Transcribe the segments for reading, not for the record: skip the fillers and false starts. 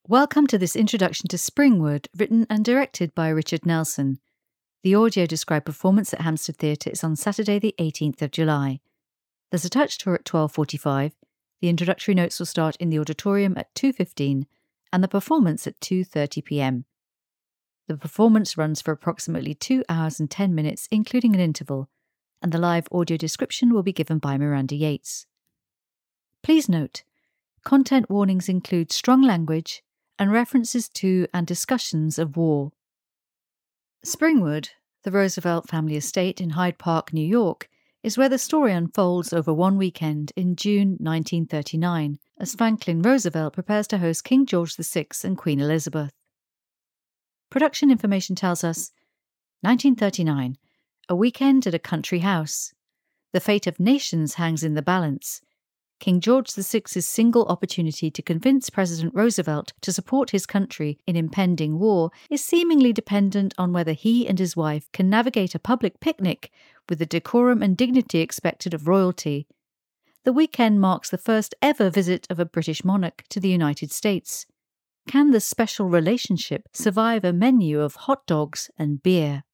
Welcome to this introduction to Springwood, written and directed by Richard Nelson. The audio-described performance at Hampstead Theatre is on Saturday the 18th of July. There's a touch tour at 12:45, the introductory notes will start in the auditorium at 2:15, and the performance at 2:30 p.m. The performance runs for approximately 2 hours and 10 minutes, including an interval, and the live audio description will be given by Miranda Yates. Please note, content warnings include strong language and references to and discussions of war. Springwood, the Roosevelt family estate in Hyde Park, New York, is where the story unfolds over one weekend in June 1939, as Franklin Roosevelt prepares to host King George VI and Queen Elizabeth. Production information tells us, 1939, a weekend at a country house. The fate of nations hangs in the balance. King George VI's single opportunity to convince President Roosevelt to support his country in impending war is seemingly dependent on whether he and his wife can navigate a public picnic with the decorum and dignity expected of royalty. The weekend marks the first ever visit of a British monarch to the United States. Can the special relationship survive a menu of hot dogs and beer?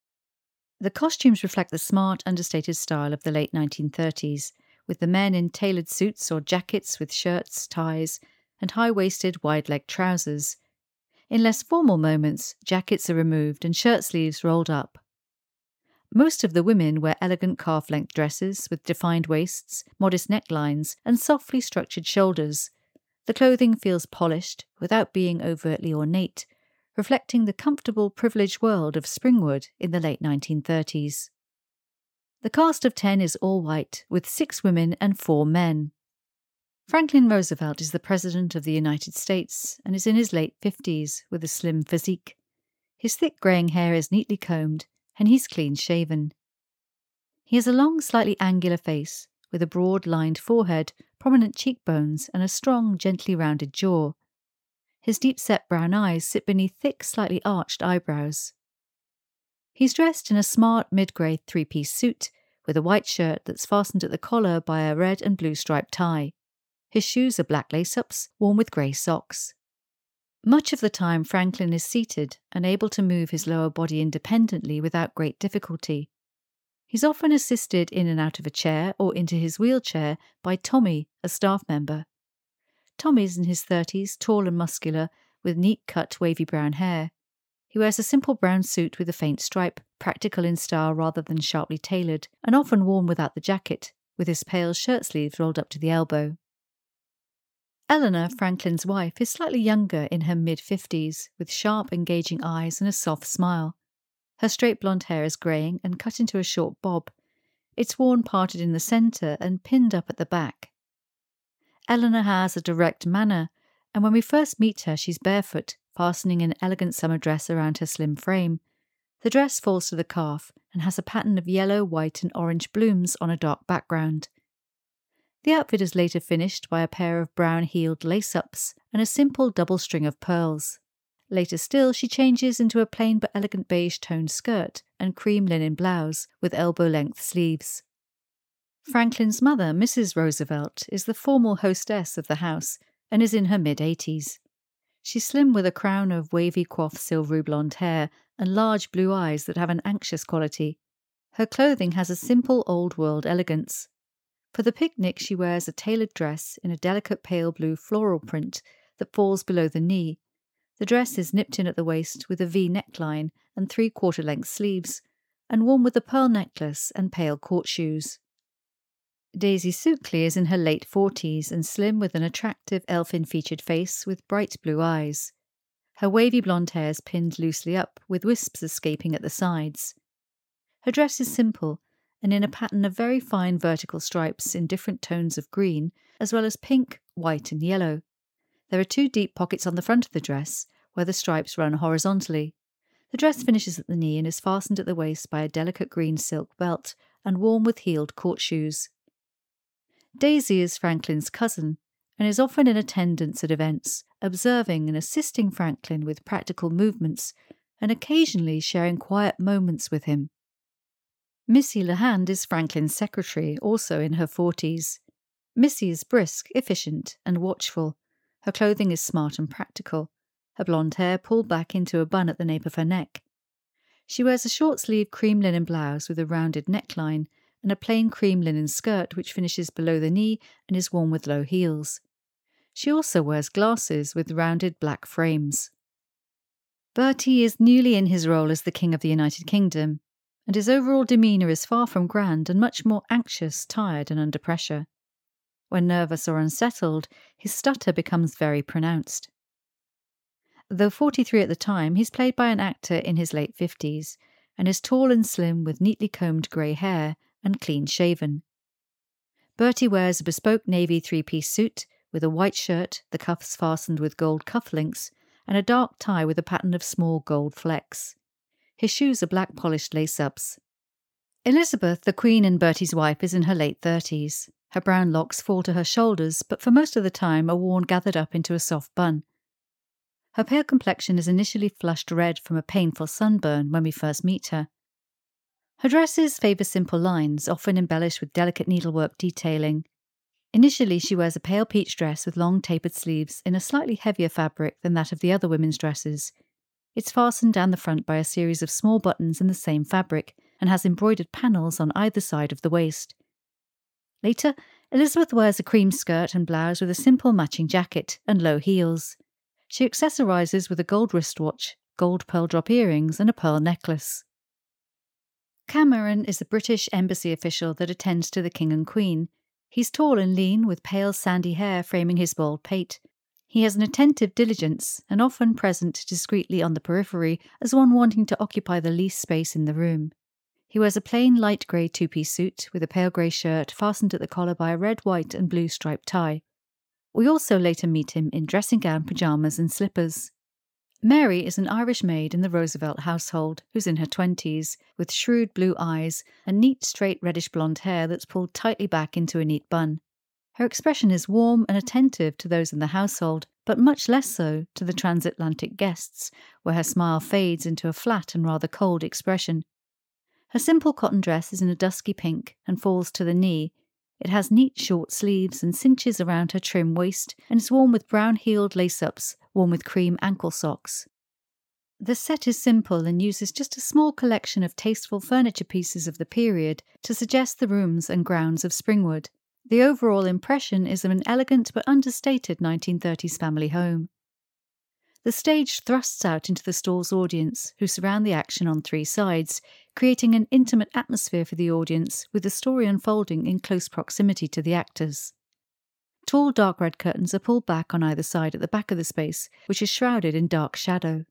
The costumes reflect the smart, understated style of the late 1930s, with the men in tailored suits or jackets with shirts, ties, and high-waisted, wide-legged trousers. In less formal moments, jackets are removed and shirt sleeves rolled up. Most of the women wear elegant calf-length dresses with defined waists, modest necklines, and softly structured shoulders. The clothing feels polished without being overtly ornate, reflecting the comfortable, privileged world of Springwood in the late 1930s. The cast of 10 is all white, with 6 women and 4 men. Franklin Roosevelt is the President of the United States and is in his late 50s with a slim physique. His thick greying hair is neatly combed and he's clean-shaven. He has a long, slightly angular face with a broad-lined forehead, prominent cheekbones and a strong, gently rounded jaw. His deep-set brown eyes sit beneath thick, slightly arched eyebrows. He's dressed in a smart mid-grey three-piece suit with a white shirt that's fastened at the collar by a red and blue striped tie. His shoes are black lace-ups, worn with grey socks. Much of the time Franklin is seated and able to move his lower body independently without great difficulty. He's often assisted in and out of a chair or into his wheelchair by Tommy, a staff member. Tommy's in his 30s, tall and muscular, with neat-cut wavy brown hair. He wears a simple brown suit with a faint stripe, practical in style rather than sharply tailored, and often worn without the jacket, with his pale shirt sleeves rolled up to the elbow. Eleanor, Franklin's wife, is slightly younger, in her mid-50s, with sharp, engaging eyes and a soft smile. Her straight blonde hair is greying and cut into a short bob. It's worn parted in the centre and pinned up at the back. Eleanor has a direct manner, and when we first meet her she's barefoot, fastening an elegant summer dress around her slim frame. The dress falls to the calf and has a pattern of yellow, white and orange blooms on a dark background. The outfit is later finished by a pair of brown-heeled lace-ups and a simple double string of pearls. Later still, she changes into a plain but elegant beige-toned skirt and cream linen blouse with elbow-length sleeves. Franklin's mother, Mrs. Roosevelt, is the formal hostess of the house and is in her mid-80s. She's slim with a crown of wavy coiffed silvery blonde hair and large blue eyes that have an anxious quality. Her clothing has a simple old-world elegance. For the picnic she wears a tailored dress in a delicate pale blue floral print that falls below the knee. The dress is nipped in at the waist with a V neckline and 3/4-length sleeves, and worn with a pearl necklace and pale court shoes. Daisy Suckley is in her late 40s and slim with an attractive elfin-featured face with bright blue eyes. Her wavy blonde hair is pinned loosely up, with wisps escaping at the sides. Her dress is simple and in a pattern of very fine vertical stripes in different tones of green, as well as pink, white and yellow. There are 2 deep pockets on the front of the dress, where the stripes run horizontally. The dress finishes at the knee and is fastened at the waist by a delicate green silk belt and worn with heeled court shoes. Daisy is Franklin's cousin and is often in attendance at events, observing and assisting Franklin with practical movements and occasionally sharing quiet moments with him. Missy LeHand is Franklin's secretary, also in her 40s. Missy is brisk, efficient and watchful. Her clothing is smart and practical, her blonde hair pulled back into a bun at the nape of her neck. She wears a short-sleeved cream linen blouse with a rounded neckline and a plain cream linen skirt which finishes below the knee and is worn with low heels. She also wears glasses with rounded black frames. Bertie is newly in his role as the King of the United Kingdom, and his overall demeanour is far from grand and much more anxious, tired and under pressure. When nervous or unsettled, his stutter becomes very pronounced. Though 43 at the time, he's played by an actor in his late 50s and is tall and slim with neatly combed grey hair and clean shaven. Bertie wears a bespoke navy three-piece suit with a white shirt, the cuffs fastened with gold cufflinks, and a dark tie with a pattern of small gold flecks. His shoes are black polished lace-ups. Elizabeth, the Queen and Bertie's wife, is in her late 30s. Her brown locks fall to her shoulders, but for most of the time are worn gathered up into a soft bun. Her pale complexion is initially flushed red from a painful sunburn when we first meet her. Her dresses favour simple lines, often embellished with delicate needlework detailing. Initially, she wears a pale peach dress with long tapered sleeves in a slightly heavier fabric than that of the other women's dresses. It's fastened down the front by a series of small buttons in the same fabric and has embroidered panels on either side of the waist. Later, Elizabeth wears a cream skirt and blouse with a simple matching jacket and low heels. She accessorises with a gold wristwatch, gold pearl drop earrings and a pearl necklace. Cameron is a British embassy official that attends to the King and Queen. He's tall and lean, with pale sandy hair framing his bald pate. He has an attentive diligence and often present discreetly on the periphery as one wanting to occupy the least space in the room. He wears a plain light grey two-piece suit with a pale grey shirt fastened at the collar by a red, white and blue striped tie. We also later meet him in dressing gown, pyjamas and slippers. Mary is an Irish maid in the Roosevelt household who's in her 20s, with shrewd blue eyes and neat straight reddish blonde hair that's pulled tightly back into a neat bun. Her expression is warm and attentive to those in the household, but much less so to the transatlantic guests, where her smile fades into a flat and rather cold expression. Her simple cotton dress is in a dusky pink and falls to the knee. It has neat short sleeves and cinches around her trim waist and is worn with brown-heeled lace-ups, worn with cream ankle socks. The set is simple and uses just a small collection of tasteful furniture pieces of the period to suggest the rooms and grounds of Springwood. The overall impression is of an elegant but understated 1930s family home. The stage thrusts out into the stall's audience, who surround the action on three sides, creating an intimate atmosphere for the audience, with the story unfolding in close proximity to the actors. Tall dark red curtains are pulled back on either side at the back of the space, which is shrouded in dark shadow.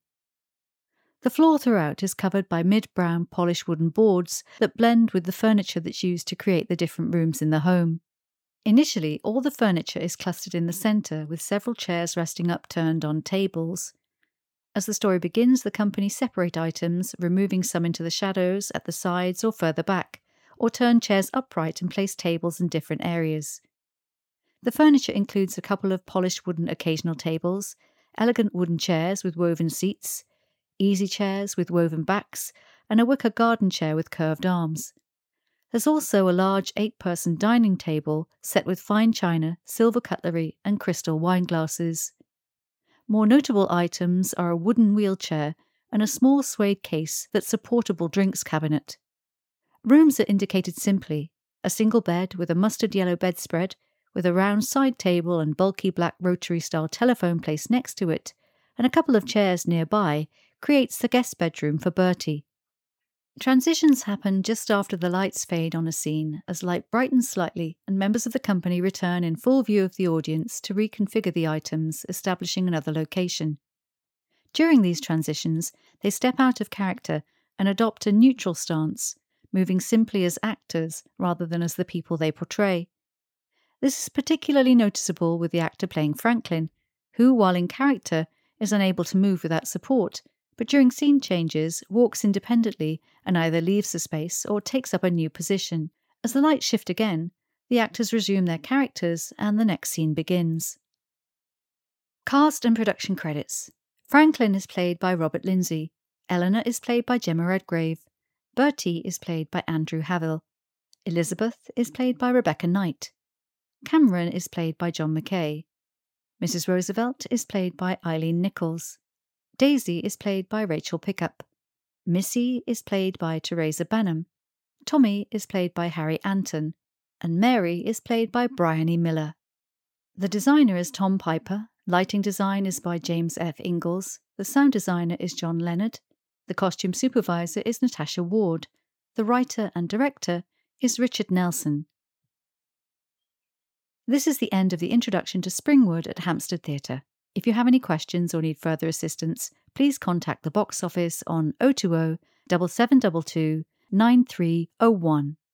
The floor throughout is covered by mid-brown polished wooden boards that blend with the furniture that's used to create the different rooms in the home. Initially, all the furniture is clustered in the centre, with several chairs resting upturned on tables. As the story begins, the company separate items, removing some into the shadows at the sides or further back, or turn chairs upright and place tables in different areas. The furniture includes a couple of polished wooden occasional tables, elegant wooden chairs with woven seats, easy chairs with woven backs, and a wicker garden chair with curved arms. There's also a large 8-person dining table set with fine china, silver cutlery and crystal wine glasses. More notable items are a wooden wheelchair and a small suede case that's a portable drinks cabinet. Rooms are indicated simply: a single bed with a mustard yellow bedspread, with a round side table and bulky black rotary-style telephone placed next to it, and a couple of chairs nearby, creates the guest bedroom for Bertie. Transitions happen just after the lights fade on a scene, as light brightens slightly and members of the company return in full view of the audience to reconfigure the items, establishing another location. During these transitions, they step out of character and adopt a neutral stance, moving simply as actors rather than as the people they portray. This is particularly noticeable with the actor playing Franklin, who, while in character, is unable to move without support, but during scene changes walks independently and either leaves the space or takes up a new position. As the lights shift again, the actors resume their characters and the next scene begins. Cast and production credits. Franklin is played by Robert Lindsay. Eleanor is played by Gemma Redgrave. Bertie is played by Andrew Havill. Elizabeth is played by Rebecca Knight. Cameron is played by John McKay. Mrs. Roosevelt is played by Eileen Nichols. Daisy is played by Rachel Pickup. Missy is played by Teresa Banham. Tommy is played by Harry Anton. And Mary is played by Bryony Miller. The designer is Tom Piper. Lighting design is by James F. Ingalls. The sound designer is John Leonard. The costume supervisor is Natasha Ward. The writer and director is Richard Nelson. This is the end of the introduction to Springwood at Hampstead Theatre. If you have any questions or need further assistance, please contact the box office on 020 7722 9301.